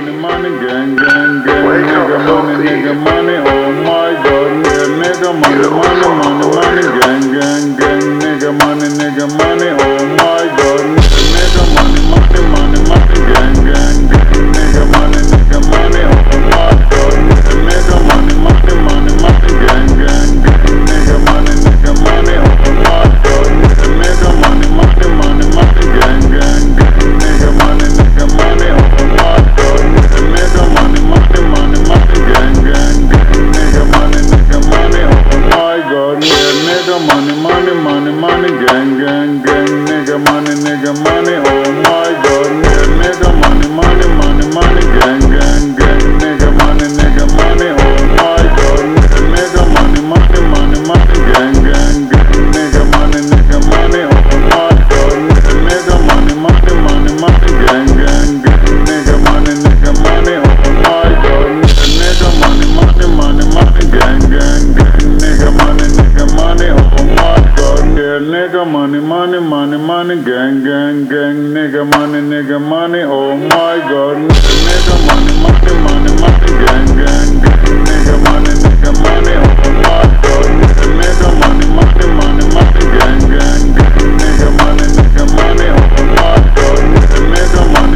money, gang, gang, gang, nigga, money, oh my god, nigga, money, gang, gang, gang, nigga, money, oh my god, nigga, money, gang, gang, gang, nigga, money, oh my god, nigga, money, gang, gang, gang, nigga, money, oh my god, nigga, money, gang, gang, gang, nigga, money, oh my god, nigga, money, gang, gang, gang, nigga, money, oh my god, yeah, nigga, money, gang, gang, gang, nigga, money, oh my god, yeah, nigga, money, gang, gang, gang, nigga, money, oh my god, nigga, money, gang, gang, gang, nigga, money, oh my god, nigga, money, gang, gang, gang, nigga, money, oh my god, nigga, money, gang, gang, gang, nigga, money, oh my god, yeah, nigga, money, gang, gang, gang, nigga, money, oh my god, nigga, money, gang, gang, gang, nigga, money, oh my god, nigga, money, gang, gang, gang, nigga, money, oh my god, nigga,